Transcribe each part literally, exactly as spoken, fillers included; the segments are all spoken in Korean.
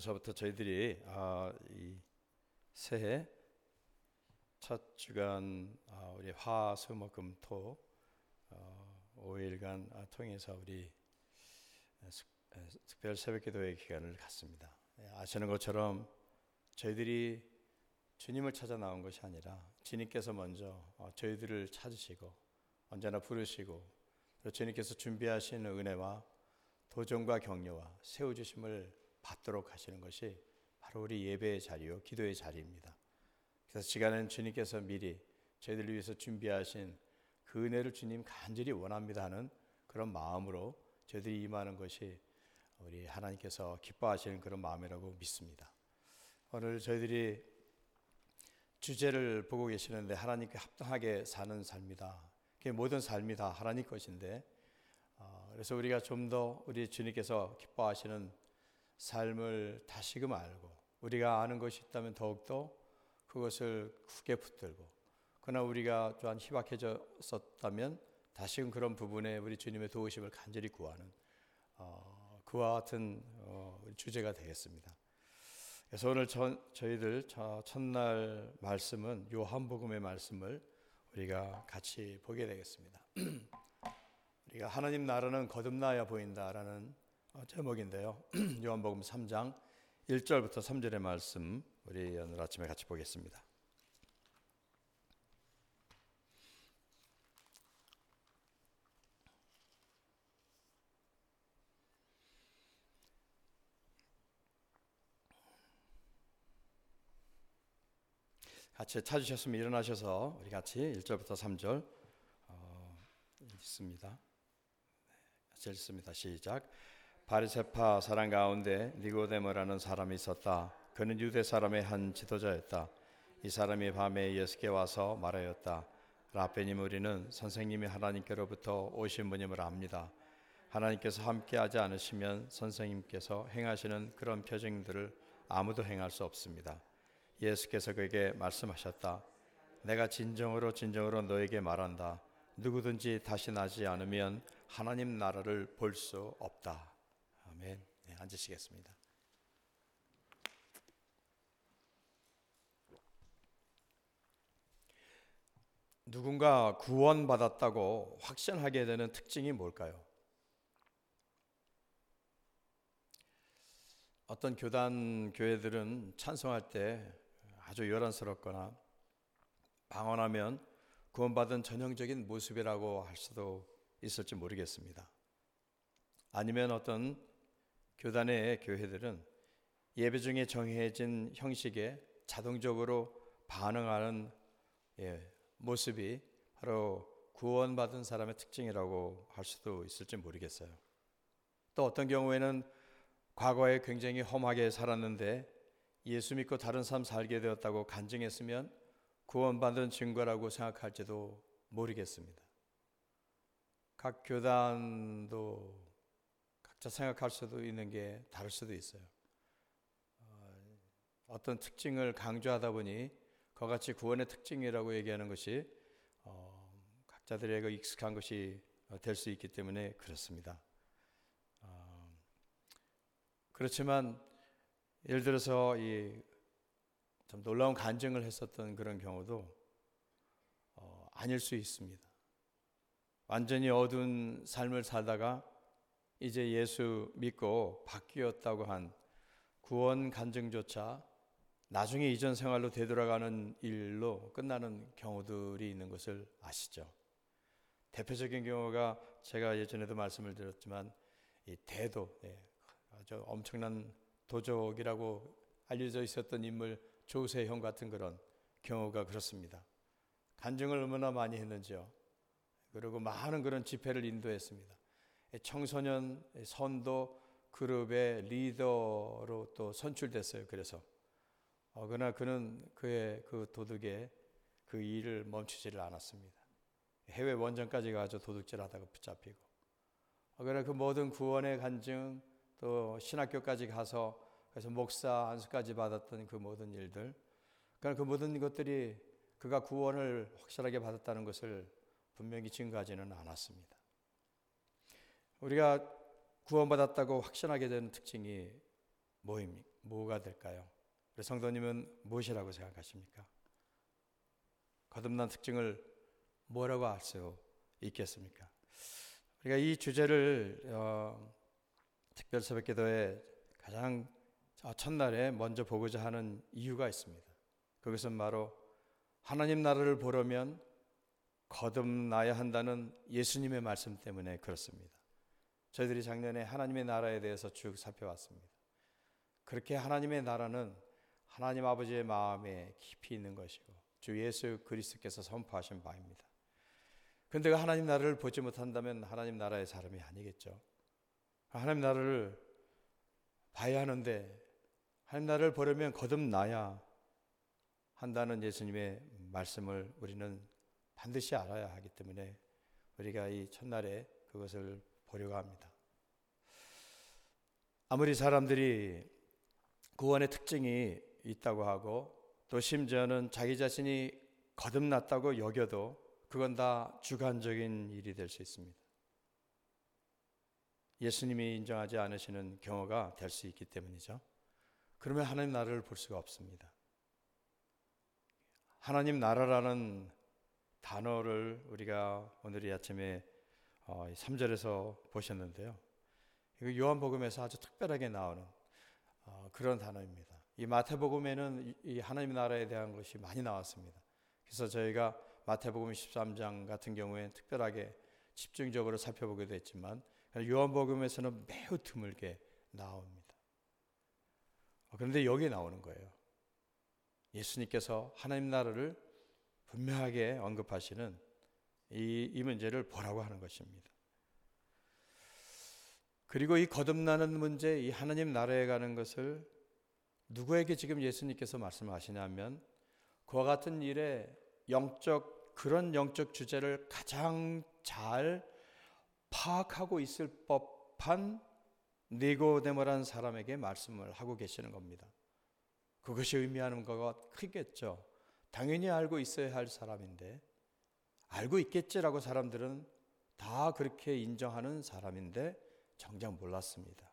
오늘서부터 저희들이 아, 이 새해 첫 주간 아, 우리 화, 수, 목, 금, 토 어, 오 일간 아, 통해서 우리 스, 에, 특별 새벽기도의 기간을 갖습니다. 예, 아시는 것처럼 저희들이 주님을 찾아 나온 것이 아니라 주님께서 먼저 어, 저희들을 찾으시고 언제나 부르시고 또 주님께서 준비하신 은혜와 도전과 격려와 세워주심을 받도록 하시는 것이 바로 우리 예배의 자리요 기도의 자리입니다. 그래서 시간은 주님께서 미리 저희들을 위해서 준비하신 그 은혜를 주님 간절히 원합니다 하는 그런 마음으로 저희들이 임하는 것이 우리 하나님께서 기뻐하시는 그런 마음이라고 믿습니다. 오늘 저희들이 주제를 보고 계시는데 하나님께 합당하게 사는 삶이다. 그게 모든 삶이 다 하나님 것인데 그래서 우리가 좀 더 우리 주님께서 기뻐하시는 삶을 다시금 알고 우리가 아는 것이 있다면 더욱더 그것을 크게 붙들고 그러나 우리가 또한 희박해졌었다면 다시금 그런 부분에 우리 주님의 도우심을 간절히 구하는 어, 그와 같은 어, 주제가 되겠습니다. 그래서 오늘 저, 저희들 첫날 말씀은 요한복음의 말씀을 우리가 같이 보게 되겠습니다. 우리가 하나님 나라는 거듭나야 보인다라는 제목인데요. 요한복음 삼 장 일 절부터 삼 절의 말씀 우리 오늘 아침에 같이 보겠습니다. 같이 찾으셨으면 일어나셔서 우리 같이 일 절부터 삼 절 어, 읽습니다. 같이 읽습니다. 시작. 바리새파 사람 가운데 니고데모라는 사람이 있었다. 그는 유대 사람의 한 지도자였다. 이 사람이 밤에 예수께 와서 말하였다. 라베님, 우리는 선생님이 하나님께로부터 오신 분임을 압니다. 하나님께서 함께하지 않으시면 선생님께서 행하시는 그런 표징들을 아무도 행할 수 없습니다. 예수께서 그에게 말씀하셨다. 내가 진정으로 진정으로 너에게 말한다. 누구든지 다시 나지 않으면 하나님 나라를 볼 수 없다. 아멘. 네, 앉으시겠습니다. 누군가 구원받았다고 확신하게 되는 특징이 뭘까요? 어떤 교단 교회들은 찬송할 때 아주 요란스럽거나 방언하면 구원받은 전형적인 모습이라고 할 수도 있을지 모르겠습니다. 아니면 어떤 교단의 교회들은 예배 중에 정해진 형식에 자동적으로 반응하는 예, 모습이 바로 구원받은 사람의 특징이라고 할 수도 있을지 모르겠어요. 또 어떤 경우에는 과거에 굉장히 험하게 살았는데 예수 믿고 다른 삶 살게 되었다고 간증했으면 구원받은 증거라고 생각할지도 모르겠습니다. 각 교단도 각자 생각할 수도 있는 게 다를 수도 있어요. 어떤 특징을 강조하다 보니 그같이 구원의 특징이라고 얘기하는 것이 어, 각자들에게 익숙한 것이 될 수 있기 때문에 그렇습니다. 어, 그렇지만 예를 들어서 이 좀 놀라운 간증을 했었던 그런 경우도 어, 아닐 수 있습니다. 완전히 어두운 삶을 살다가 이제 예수 믿고 바뀌었다고 한 구원 간증조차 나중에 이전 생활로 되돌아가는 일로 끝나는 경우들이 있는 것을 아시죠? 대표적인 경우가 제가 예전에도 말씀을 드렸지만 이 대도, 예, 아주 엄청난 도적이라고 알려져 있었던 인물 조세형 같은 그런 경우가 그렇습니다. 간증을 얼마나 많이 했는지요. 그리고 많은 그런 집회를 인도했습니다. 청소년 선도 그룹의 리더로 또 선출됐어요. 그래서 어, 그러나 그는 그의 그 도둑의 그 일을 멈추지를 않았습니다. 해외 원정까지 가서 도둑질하다가 붙잡히고 어, 그러나 그 모든 구원의 간증 또 신학교까지 가서 그래서 목사 안수까지 받았던 그 모든 일들 그러나 그 모든 것들이 그가 구원을 확실하게 받았다는 것을 분명히 증거하지는 않았습니다. 우리가 구원받았다고 확신하게 되는 특징이 뭐입니까? 뭐가 될까요? 우리 성도님은 무엇이라고 생각하십니까? 거듭난 특징을 뭐라고 알 수 있겠습니까? 우리가 이 주제를 어, 특별 새벽기도에 가장 첫날에 먼저 보고자 하는 이유가 있습니다. 그것은 바로 하나님 나라를 보려면 거듭나야 한다는 예수님의 말씀 때문에 그렇습니다. 저희들이 작년에 하나님의 나라에 대해서 쭉 살펴봤습니다. 그렇게 하나님의 나라는 하나님 아버지의 마음에 깊이 있는 것이고 주 예수 그리스도께서 선포하신 바입니다. 그런데 그 하나님 나라를 보지 못한다면 하나님 나라의 사람이 아니겠죠. 하나님 나라를 봐야 하는데 하나님 나라를 보려면 거듭나야 한다는 예수님의 말씀을 우리는 반드시 알아야 하기 때문에 우리가 이 첫날에 그것을 보려고 합니다. 아무리 사람들이 구원의 특징이 있다고 하고 또 심지어는 자기 자신이 거듭났다고 여겨도 그건 다 주관적인 일이 될 수 있습니다. 예수님이 인정하지 않으시는 경우가 될 수 있기 때문이죠. 그러면 하나님 나라를 볼 수가 없습니다. 하나님 나라라는 단어를 우리가 오늘 이 아침에 삼 절에서 보셨는데요. 이거 요한복음에서 아주 특별하게 나오는 그런 단어입니다. 이 마태복음에는 이 하나님 나라에 대한 것이 많이 나왔습니다. 그래서 저희가 마태복음 십삼 장 같은 경우에 특별하게 집중적으로 살펴보게 됐지만 요한복음에서는 매우 드물게 나옵니다. 그런데 여기 나오는 거예요. 예수님께서 하나님 나라를 분명하게 언급하시는 이, 이 문제를 보라고 하는 것입니다. 그리고 이 거듭나는 문제, 이 하나님 나라에 가는 것을 누구에게 지금 예수님께서 말씀하시냐면 그와 같은 일에 영적 그런 영적 주제를 가장 잘 파악하고 있을 법한 니고데모라는 사람에게 말씀을 하고 계시는 겁니다. 그것이 의미하는 거가 크겠죠. 당연히 알고 있어야 할 사람인데 알고 있겠지라고 사람들은 다 그렇게 인정하는 사람인데 정작 몰랐습니다.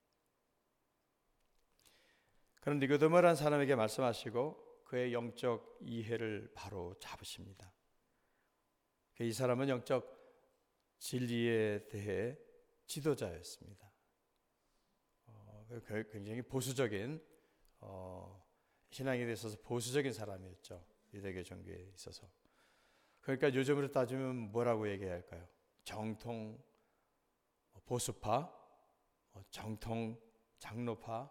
그런 니고데모라는 사람에게 말씀하시고 그의 영적 이해를 바로 잡으십니다. 이 사람은 영적 진리에 대해 지도자였습니다. 어, 굉장히 보수적인 어, 신앙에 대해서 보수적인 사람이었죠. 유대교 종교에 있어서. 그러니까 요즘으로 따지면 뭐라고 얘기할까요? 정통 보수파, 정통 장로파,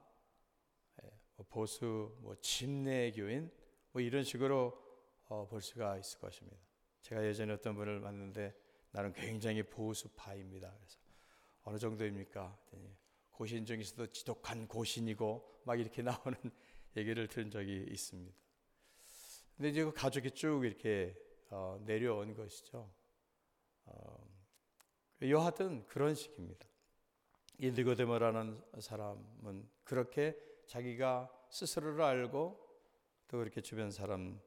보수 뭐 침례교인 뭐 이런 식으로 어, 볼 수가 있을 것입니다. 제가 예전에 어떤 분을 만났는데 나는 굉장히 보수파입니다. 그래서 어느 정도입니까? 고신 중에서도 지독한 고신이고 막 이렇게 나오는 얘기를 들은 적이 있습니다. 근데 이제 그 가족이 쭉 이렇게 어, 내려온 것이죠. 어, 여하튼 그런 식입니다. 이 니고데모라는 사람은 그렇게 자기가 스스로를 알고 또 그렇게 주변 사람들이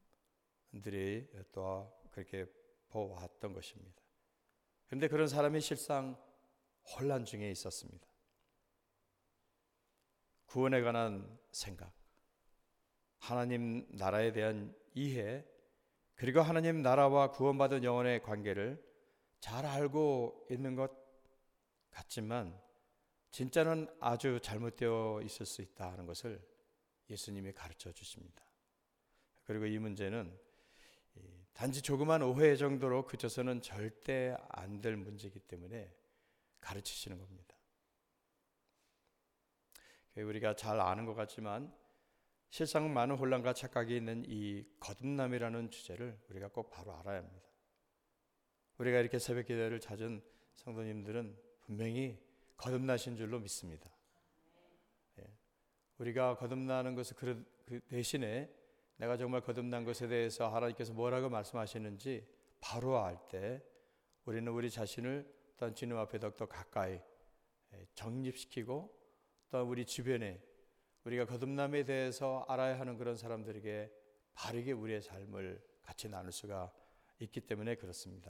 또 그렇게 보았던 것입니다. 그런데 그런 사람이 실상 혼란 중에 있었습니다. 구원에 관한 생각, 하나님 나라에 대한 이해, 그리고 하나님 나라와 구원받은 영혼의 관계를 잘 알고 있는 것 같지만 진짜는 아주 잘못되어 있을 수 있다는 것을 예수님이 가르쳐 주십니다. 그리고 이 문제는 단지 조그만 오해 정도로 그쳐서는 절대 안 될 문제이기 때문에 가르치시는 겁니다. 우리가 잘 아는 것 같지만 실상 많은 혼란과 착각이 있는 이 거듭남이라는 주제를 우리가 꼭 바로 알아야 합니다. 우리가 이렇게 새벽 기도를 찾은 성도님들은 분명히 거듭나신 줄로 믿습니다. 예. 우리가 거듭나는 것을 그 대신에 내가 정말 거듭난 것에 대해서 하나님께서 뭐라고 말씀하시는지 바로 알 때 우리는 우리 자신을 또한 주님 앞에 더욱더 가까이 정립시키고 또 우리 주변에 우리가 거듭남에 대해서 알아야 하는 그런 사람들에게 바르게 우리의 삶을 같이 나눌 수가 있기 때문에 그렇습니다.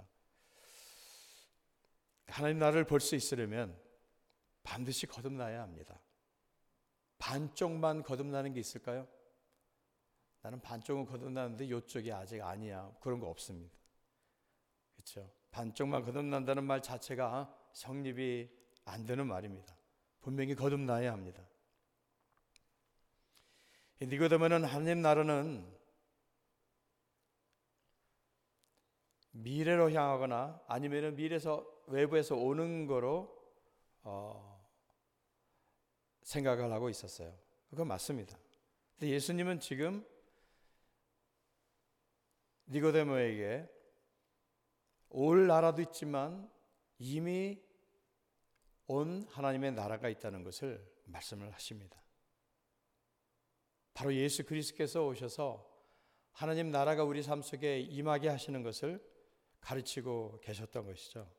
하나님 나라를 볼 수 있으려면 반드시 거듭나야 합니다. 반쪽만 거듭나는 게 있을까요? 나는 반쪽은 거듭나는데 이쪽이 아직 아니야. 그런 거 없습니다. 그렇죠? 반쪽만 거듭난다는 말 자체가 성립이 안 되는 말입니다. 분명히 거듭나야 합니다. 니고데모는 하나님 나라는 미래로 향하거나 아니면 미래에서 외부에서 오는 거로 어, 생각을 하고 있었어요. 그건 맞습니다. 근데 예수님은 지금 니고데모에게 올 나라도 있지만 이미 온 하나님의 나라가 있다는 것을 말씀을 하십니다. 바로 예수 그리스도께서 오셔서 하나님 나라가 우리 삶 속에 임하게 하시는 것을 가르치고 계셨던 것이죠.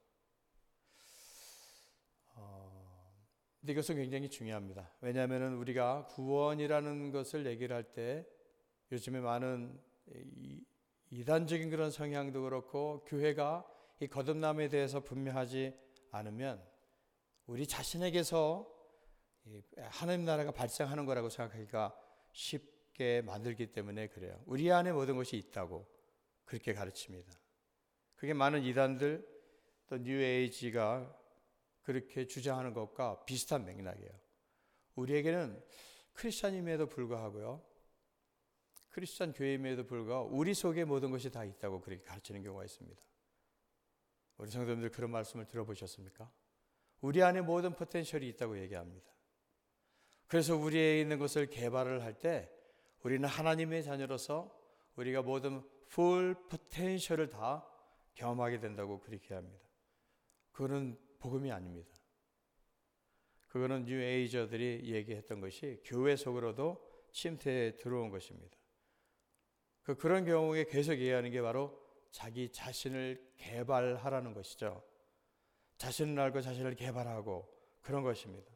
어, 근데 이것은 굉장히 중요합니다. 왜냐하면 우리가 구원이라는 것을 얘기를 할 때 요즘에 많은 이, 이단적인 그런 성향도 그렇고 교회가 이 거듭남에 대해서 분명하지 않으면 우리 자신에게서 하나님 나라가 발생하는 거라고 생각하기가 쉽게 만들기 때문에 그래요. 우리 안에 모든 것이 있다고 그렇게 가르칩니다. 그게 많은 이단들 또 뉴에이지가 그렇게 주장하는 것과 비슷한 맥락이에요. 우리에게는 크리스찬임에도 불구하고요, 크리스찬 교회임에도 불구하고 우리 속에 모든 것이 다 있다고 그렇게 가르치는 경우가 있습니다. 우리 성도님들 그런 말씀을 들어보셨습니까? 우리 안에 모든 포텐셜이 있다고 얘기합니다. 그래서 우리에 있는 것을 개발을 할 때 우리는 하나님의 자녀로서 우리가 모든 풀 포텐셜을 다 경험하게 된다고 그렇게 합니다. 그거는 복음이 아닙니다. 그거는 뉴에이저들이 얘기했던 것이 교회 속으로도 침투해 들어온 것입니다. 그 그런 경우에 계속 얘기하는 게 바로 자기 자신을 개발하라는 것이죠. 자신을 알고 자신을 개발하고 그런 것입니다.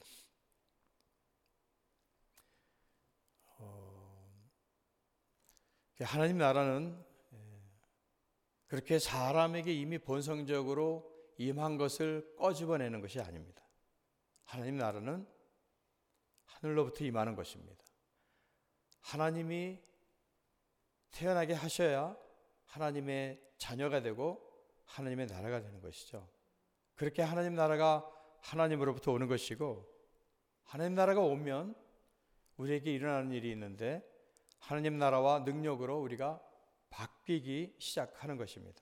어, 하나님 나라는 그렇게 사람에게 이미 본성적으로 임한 것을 꺼집어내는 것이 아닙니다. 하나님 나라는 하늘로부터 임하는 것입니다. 하나님이 태어나게 하셔야 하나님의 자녀가 되고 하나님의 나라가 되는 것이죠. 그렇게 하나님 나라가 하나님으로부터 오는 것이고, 하나님 나라가 오면 우리에게 일어나는 일이 있는데 하나님 나라와 능력으로 우리가 바뀌기 시작하는 것입니다.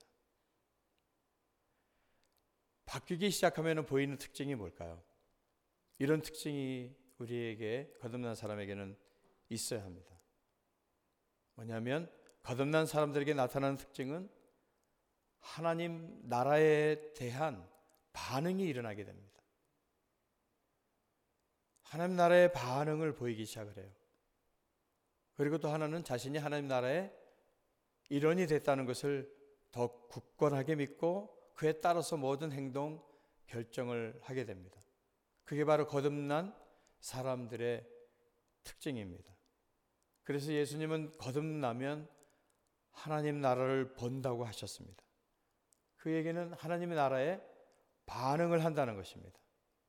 바뀌기 시작하면 보이는 특징이 뭘까요? 이런 특징이 우리에게 거듭난 사람에게는 있어야 합니다. 뭐냐면 거듭난 사람들에게 나타나는 특징은 하나님 나라에 대한 반응이 일어나게 됩니다. 하나님 나라의 반응을 보이기 시작을 해요. 그리고 또 하나는 자신이 하나님 나라의 일원이 됐다는 것을 더 굳건하게 믿고 그에 따라서 모든 행동, 결정을 하게 됩니다. 그게 바로 거듭난 사람들의 특징입니다. 그래서 예수님은 거듭나면 하나님 나라를 본다고 하셨습니다. 그에게는 하나님의 나라에 반응을 한다는 것입니다.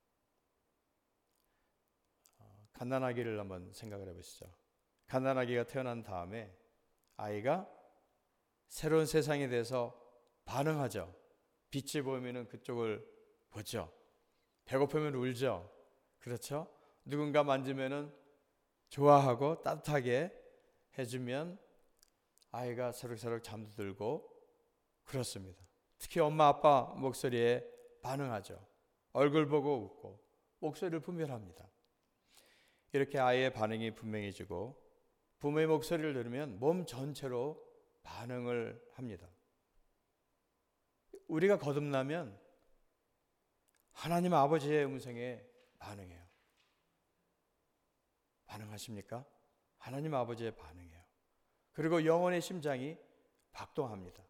갓난아기를 한번 생각을 해보시죠. 갓난아기가 태어난 다음에 아이가 새로운 세상에 대해서 반응하죠. 빛이 보이면 그쪽을 보죠. 배고프면 울죠. 그렇죠? 누군가 만지면 좋아하고 따뜻하게 해주면 아이가 새록새록 잠도 들고 그렇습니다. 특히 엄마 아빠 목소리에 반응하죠. 얼굴 보고 웃고 목소리를 분별합니다. 이렇게 아이의 반응이 분명해지고 부모의 목소리를 들으면 몸 전체로 반응을 합니다. 우리가 거듭나면 하나님 아버지의 음성에 반응해요. 반응하십니까? 하나님 아버지의 반응해요. 그리고 영혼의 심장이 박동합니다.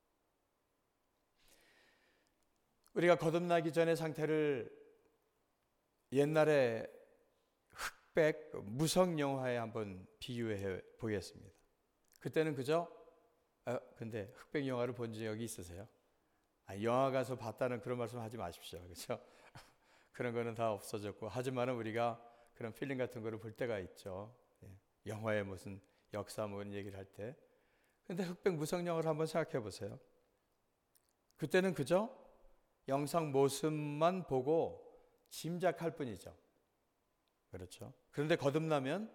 우리가 거듭나기 전의 상태를 옛날에 흑백 무성 영화에 한번 비유해 보겠습니다. 그때는 그저 아, 근데 흑백 영화를 본 적이 있으세요? 아, 영화 가서 봤다는 그런 말씀 하지 마십시오. 그렇죠? 그런 거는 다 없어졌고, 하지만 우리가 그런 필링 같은 거를 볼 때가 있죠. 예. 영화의 무슨 역사 뭐 이런 얘기를 할 때. 근데 흑백 무성령을 한번 생각해 보세요. 그때는 그저 영상 모습만 보고 짐작할 뿐이죠. 그렇죠. 그런데 거듭나면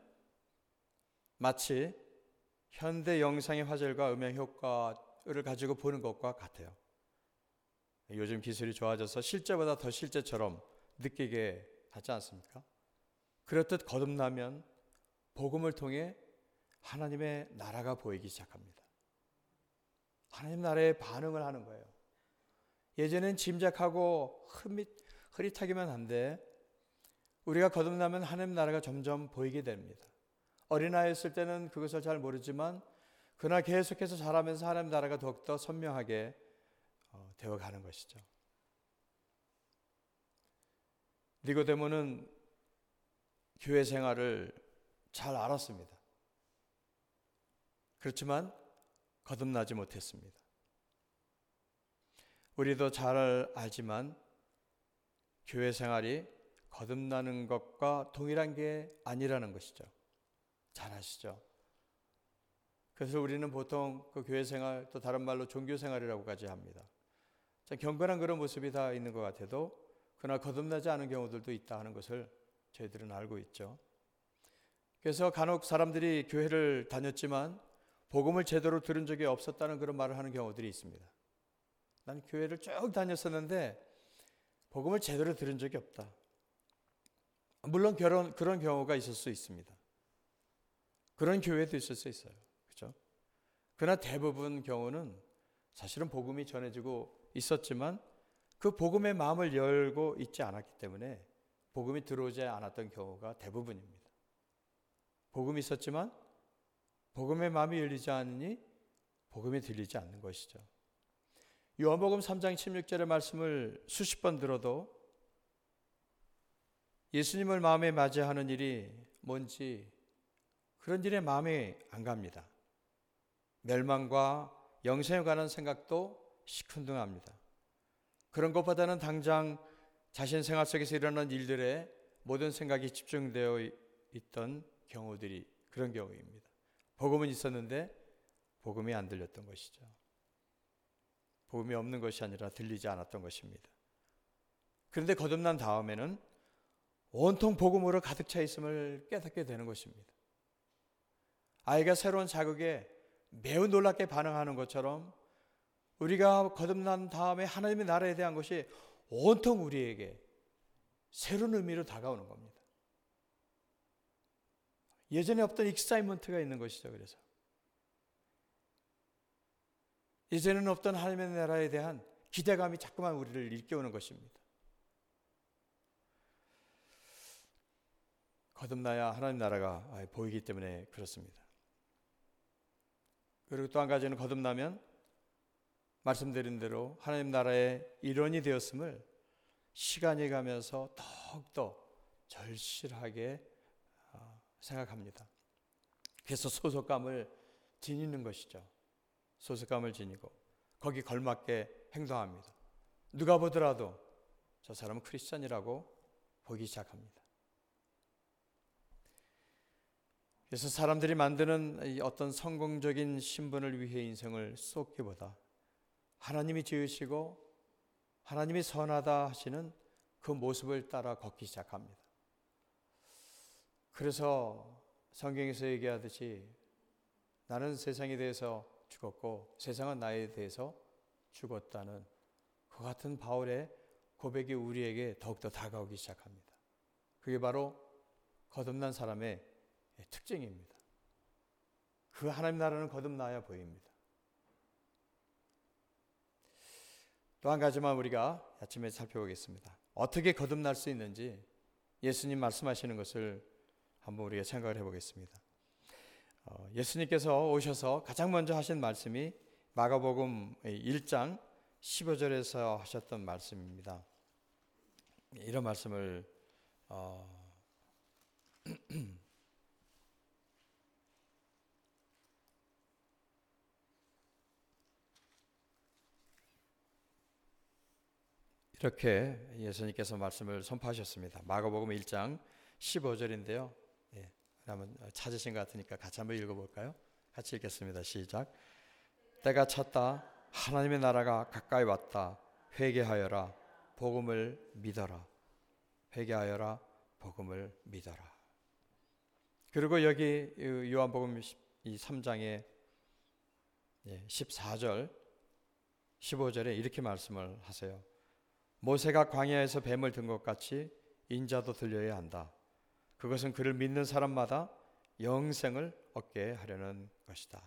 마치 현대 영상의 화질과 음향 효과를 가지고 보는 것과 같아요. 요즘 기술이 좋아져서 실제보다 더 실제처럼 느끼게 하지 않습니까? 그렇듯 거듭나면 복음을 통해 하나님의 나라가 보이기 시작합니다. 하나님 나라에 반응을 하는 거예요. 예전엔 짐작하고 흐릿, 흐릿하기만 한데 우리가 거듭나면 하나님 나라가 점점 보이게 됩니다. 어린아이였을 때는 그것을 잘 모르지만 그러나 계속해서 자라면서 하나님 나라가 더욱더 선명하게 되어가는 것이죠. 니고데모는 교회 생활을 잘 알았습니다. 그렇지만 거듭나지 못했습니다. 우리도 잘 알지만 교회 생활이 거듭나는 것과 동일한 게 아니라는 것이죠. 잘 아시죠? 그래서 우리는 보통 그 교회 생활, 또 다른 말로 종교 생활이라고까지 합니다. 참 경건한 그런 모습이 다 있는 것 같아도 그러나 거듭나지 않은 경우들도 있다 하는 것을 저희들은 알고 있죠. 그래서 간혹 사람들이 교회를 다녔지만 복음을 제대로 들은 적이 없었다는 그런 말을 하는 경우들이 있습니다. 난 교회를 쭉 다녔었는데 복음을 제대로 들은 적이 없다. 물론 그런, 그런 경우가 있을 수 있습니다. 그런 교회도 있을 수 있어요. 그렇죠? 그러나 대부분 경우는 사실은 복음이 전해지고 있었지만 그 복음의 마음을 열고 있지 않았기 때문에 복음이 들어오지 않았던 경우가 대부분입니다. 복음이 있었지만 복음의 마음이 열리지 않으니 복음이 들리지 않는 것이죠. 요한복음 삼 장 십육 절의 말씀을 수십 번 들어도 예수님을 마음에 맞이하는 일이 뭔지 그런 일에 마음이 안 갑니다. 멸망과 영생에 관한 생각도 시큰둥합니다. 그런 것보다는 당장 자신 생활 속에서 일어나는 일들에 모든 생각이 집중되어 있던 경우들이 그런 경우입니다. 복음은 있었는데 복음이 안 들렸던 것이죠. 복음이 없는 것이 아니라 들리지 않았던 것입니다. 그런데 거듭난 다음에는 온통 복음으로 가득 차 있음을 깨닫게 되는 것입니다. 아이가 새로운 자극에 매우 놀랍게 반응하는 것처럼 우리가 거듭난 다음에 하나님의 나라에 대한 것이 온통 우리에게 새로운 의미로 다가오는 겁니다. 예전에 없던 익사이먼트가 있는 것이죠. 그래서 예전에는 없던 하나님의 나라에 대한 기대감이 자꾸만 우리를 일깨우는 것입니다. 거듭나야 하나님 나라가 보이기 때문에 그렇습니다. 그리고 또 한 가지는 거듭나면 말씀드린 대로 하나님 나라의 일원이 되었음을 시간이 가면서 더욱더 절실하게 생각합니다. 그래서 소속감을 지니는 것이죠. 소속감을 지니고 거기 걸맞게 행동합니다. 누가 보더라도 저 사람은 크리스천이라고 보기 시작합니다. 그래서 사람들이 만드는 어떤 성공적인 신분을 위해 인생을 쏟기보다 하나님이 지으시고 하나님이 선하다 하시는 그 모습을 따라 걷기 시작합니다. 그래서 성경에서 얘기하듯이 나는 세상에 대해서 죽었고 세상은 나에 대해서 죽었다는 그 같은 바울의 고백이 우리에게 더욱더 다가오기 시작합니다. 그게 바로 거듭난 사람의 특징입니다. 그 하나님 나라는 거듭나야 보입니다. 또 한 가지만 우리가 아침에 살펴보겠습니다. 어떻게 거듭날 수 있는지 예수님 말씀하시는 것을 한번 우리가 생각을 해보겠습니다. 어, 예수님께서 오셔서 가장 먼저 하신 말씀이 마가복음 일 장 십오 절에서 하셨던 말씀입니다. 이런 말씀을 어, 이렇게 예수님께서 말씀을 선포하셨습니다. 마가복음 일 장 십오 절인데요. 예, 한번 찾으신 것 같으니까 같이 한번 읽어볼까요? 같이 읽겠습니다. 시작. 때가 찼다. 하나님의 나라가 가까이 왔다. 회개하여라. 복음을 믿어라. 회개하여라. 복음을 믿어라. 그리고 여기 요한복음 이 삼 장의 십사 절, 십오 절에 이렇게 말씀을 하세요. 모세가 광야에서 뱀을 든 것 같이 인자도 들려야 한다. 그것은 그를 믿는 사람마다 영생을 얻게 하려는 것이다.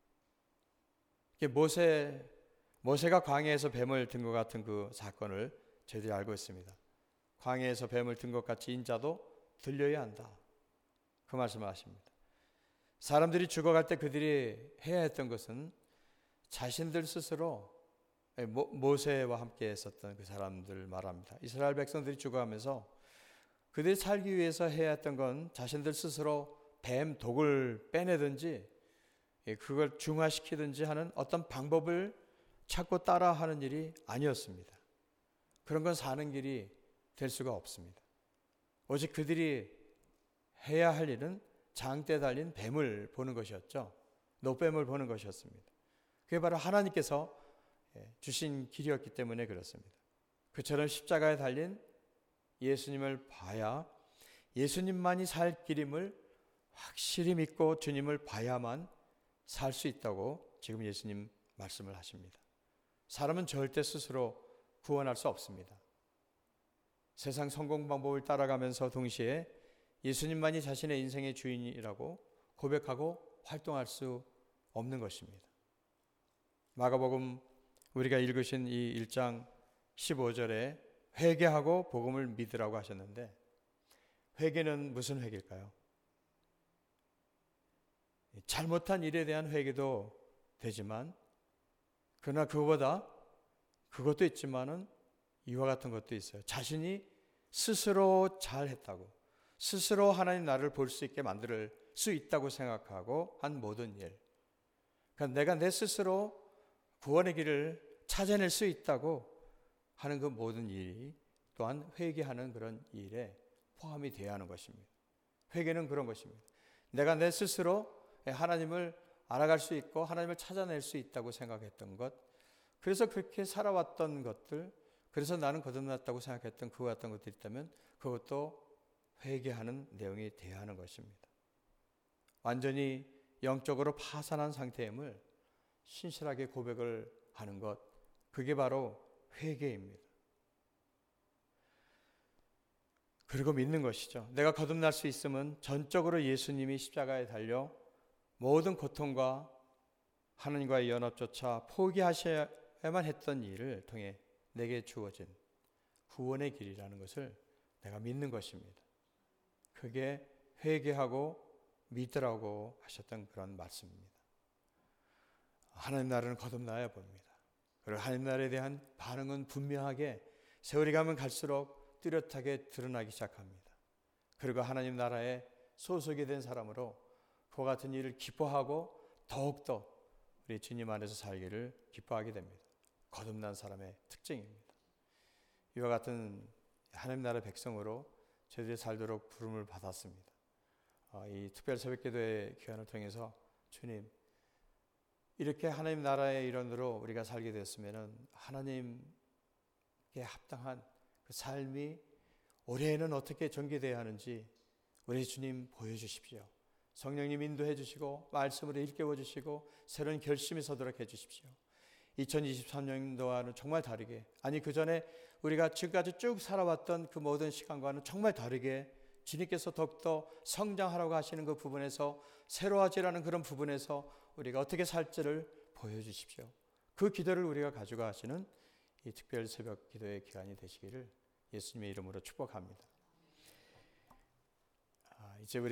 모세, 모세가 광야에서 뱀을 든 것 같은 그 사건을 저희들이 알고 있습니다. 광야에서 뱀을 든 것 같이 인자도 들려야 한다. 그 말씀을 하십니다. 사람들이 죽어갈 때 그들이 해야 했던 것은 자신들 스스로 모세와 함께 했었던 그 사람들 말합니다. 이스라엘 백성들이 죽어가면서 그들이 살기 위해서 해야 했던 건 자신들 스스로 뱀 독을 빼내든지 그걸 중화시키든지 하는 어떤 방법을 찾고 따라하는 일이 아니었습니다. 그런 건 사는 길이 될 수가 없습니다. 오직 그들이 해야 할 일은 장대에 달린 뱀을 보는 것이었죠. 노뱀을 보는 것이었습니다. 그게 바로 하나님께서 주신 길이었기 때문에 그렇습니다. 그처럼 십자가에 달린 예수님을 봐야 예수님만이 살 길임을 확실히 믿고 주님을 봐야만 살 수 있다고 지금 예수님 말씀을 하십니다. 사람은 절대 스스로 구원할 수 없습니다. 세상 성공 방법을 따라가면서 동시에 예수님만이 자신의 인생의 주인이라고 고백하고 활동할 수 없는 것입니다. 마가복음 우리가 읽으신 이 일 장 십오 절에 회개하고 복음을 믿으라고 하셨는데, 회개는 무슨 회개일까요? 잘못한 일에 대한 회개도 되지만, 그러나 그거보다 그것도 있지만은 이와 같은 것도 있어요. 자신이 스스로 잘했다고, 스스로 하나님 나를 볼 수 있게 만들 수 있다고 생각하고 한 모든 일, 그러니까 내가 내 스스로 구원의 길을 찾아낼 수 있다고 하는 그 모든 일이 또한 회개하는 그런 일에 포함이 되어야 하는 것입니다. 회개는 그런 것입니다. 내가 내 스스로 하나님을 알아갈 수 있고 하나님을 찾아낼 수 있다고 생각했던 것, 그래서 그렇게 살아왔던 것들, 그래서 나는 거듭났다고 생각했던 그와 같은 것들이 있다면 그것도 회개하는 내용이 되어야 하는 것입니다. 완전히 영적으로 파산한 상태임을 신실하게 고백을 하는 것, 그게 바로 회개입니다. 그리고 믿는 것이죠. 내가 거듭날 수 있으면 전적으로 예수님이 십자가에 달려 모든 고통과 하나님과의 연합조차 포기하셔야만 했던 일을 통해 내게 주어진 구원의 길이라는 것을 내가 믿는 것입니다. 그게 회개하고 믿으라고 하셨던 그런 말씀입니다. 하나님 나라는 거듭나야 봅니다. 그리고 하나님 나라에 대한 반응은 분명하게 세월이 가면 갈수록 뚜렷하게 드러나기 시작합니다. 그리고 하나님 나라에 소속이 된 사람으로 그와 같은 일을 기뻐하고 더욱더 우리 주님 안에서 살기를 기뻐하게 됩니다. 거듭난 사람의 특징입니다. 이와 같은 하나님 나라의 백성으로 저희들이 살도록 부름을 받았습니다. 이 특별 새벽기도의 기간을 통해서 주님, 이렇게 하나님 나라의 일원으로 우리가 살게 되었으면 하나님께 합당한 그 삶이 올해에는 어떻게 전개되어야 하는지 우리 주님 보여주십시오. 성령님 인도해 주시고 말씀으로 일깨워 주시고 새로운 결심이 서도록 해 주십시오. 이천이십삼 년도와는 정말 다르게, 아니 그 전에 우리가 지금까지 쭉 살아왔던 그 모든 시간과는 정말 다르게 주님께서 더욱더 성장하라고 하시는 그 부분에서, 새로워지라는 그런 부분에서 우리가 어떻게 살지를 보여주십시오. 그 기도를 우리가 가지고 하시는 이 특별 새벽 기도의 기간이 되시기를 예수님의 이름으로 축복합니다. 아, 이제 우리